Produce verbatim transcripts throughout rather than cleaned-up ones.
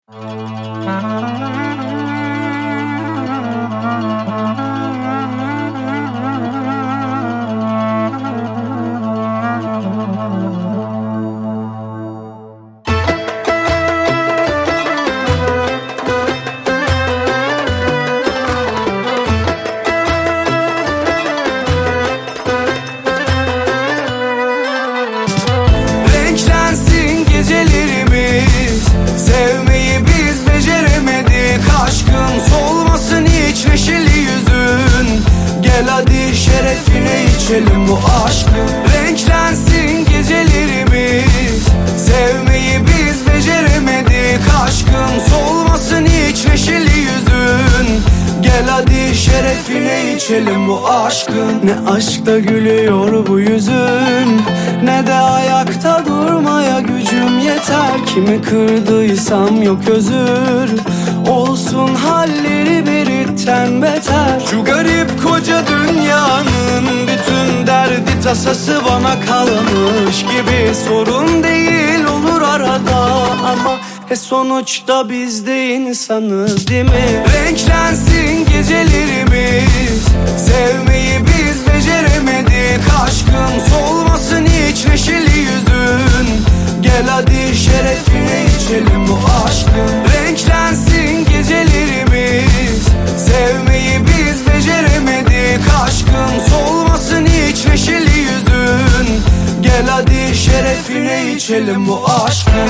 Renklensin gecelerimiz, sevmeyi biz beceremedik. Aşkın solmasın hiç neşeli yüzün, gel hadi şerefine içelim bu aşkı. Renklensin gecelerimiz, sevmeyi biz beceremedik. Aşkın solmasın hiç neşeli yüzün, gel hadi şerefine içelim bu aşkın. Ne aşkta gülüyor bu yüzün, ne de ayakta durmaya gücüm yeter. Kimi kırdıysam yok özür, olsun halleri biritten beter. Şu garip koca dünyanın bütün derdi tasası bana kalmış gibi. Sorun değil olur arada ama e sonuçta biz de insanız değil mi? Renklensin gecelerimiz, sevmeyi biz beceremedik. Aşkın solmasın hiç neşeli yüzün, gel hadi şerefine içelim bu aşkın. Renklensin gecelerimiz, sevmeyi biz beceremedik. Aşkın solmasın hiç neşeli yüzün, gel hadi şerefine içelim bu aşkın.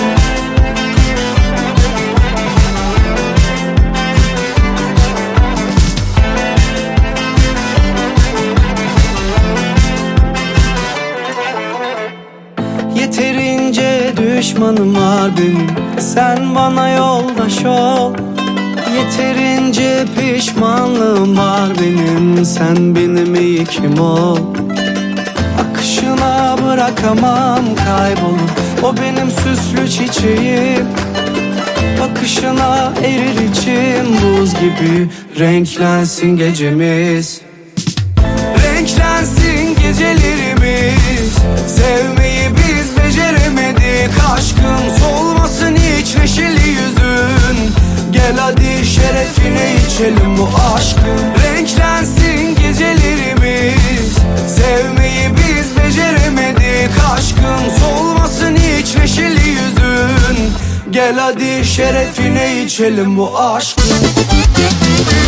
Yeterince düşmanım var benim, sen bana yoldaş ol. Yeterince pişmanlığım var benim, sen benim ilkim ol. Akışına bırakamam kaybolup, o benim süslü çiçeğim. Bakışına erir içim buz gibi, renklensin gecemiz. Renklensin gecelerimiz, sevmeyi biz beceremedik. Aşkın solmasın hiç neşeli yüzün, gel hadi şerefine içelim bu aşkın. Renklensin gecelerimiz, sevmeyi biz beceremedik. Aşkın solmasın hiç neşeli yüzün, gel hadi şerefine içelim bu aşkın.